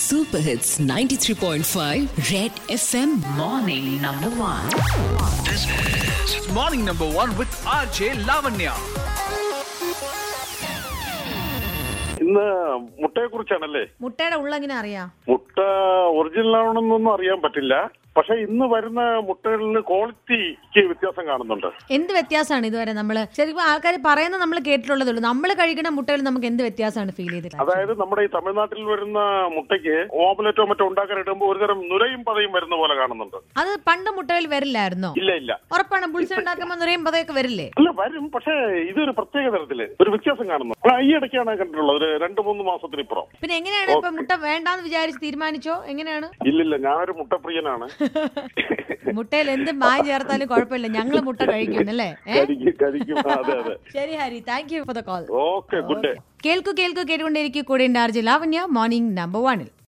Super Hits 93.5 Red FM Morning Number 1. This is Morning Number 1 with RJ Lavanya. ഇന്ന് മുട്ടയെ കുറിച്ചാണല്ലേ? മുട്ടയുടെ ഉള്ളെങ്ങനെ അറിയാം? മുട്ട original ആവണമെന്നൊന്നും അറിയാൻ പറ്റില്ല. പക്ഷെ ഇന്ന് വരുന്ന മുട്ടകളിൽ ക്വാളിറ്റിക്ക് വ്യത്യാസം കാണുന്നുണ്ട്. എന്ത് വ്യത്യാസമാണ് ഇതുവരെ നമ്മൾ ശരിക്കും ആൾക്കാർ പറയുന്നത് നമ്മൾ കേട്ടിട്ടുള്ളതേ ഉള്ളൂ. നമ്മൾ കഴിക്കുന്ന മുട്ടയിൽ നമുക്ക് എന്ത് വ്യത്യാസമാണ് ഫീൽ ചെയ്തിട്ട്? അതായത് നമ്മുടെ ഈ തമിഴ്നാട്ടിൽ വരുന്ന മുട്ടയ്ക്ക് ഓംലെറ്റോ മറ്റോ ഉണ്ടാക്കാൻ ഇടുമ്പോൾ ഒരുതരം നുരയും പതയും വരുന്ന പോലെ കാണുന്നുണ്ട്. അത് പണ്ട് മുട്ടയിൽ വരില്ലായിരുന്നോ? ഇല്ല. ഉറപ്പാണ് ബുൾസ ഉണ്ടാക്കുമ്പോൾ നുരയും പതയൊക്കെ വരില്ലേ? അല്ല, വരും. പക്ഷെ ഇതൊരു പ്രത്യേക തരത്തില് ഒരു വ്യത്യാസം കാണുന്നു. ഈ ഇടയ്ക്കാണ് കണ്ടിട്ടുള്ളത്, ഒരു 2-3 മാസത്തിന് ഇപ്പുറം. പിന്നെ എങ്ങനെയാണ് ഇപ്പൊ മുട്ട വേണ്ടാന്ന് വിചാരിച്ച് തീരുമാനിച്ചോ? എങ്ങനെയാണ്? ഇല്ലില്ല, ഞാനൊരു മുട്ടപ്രിയനാണ്. മുട്ടയിൽ എന്ത് മായം ചേർത്താലും കുഴപ്പമില്ല, ഞങ്ങള് മുട്ട കഴിക്കുന്നല്ലേ? ശരി Hari, thank you for the call. Okay, good day. കേൾക്കൂ കേട്ടുകൊണ്ടിരിക്കും. കൂടെ RJ ലാവണ്യ, മോർണിംഗ് നമ്പർ 1.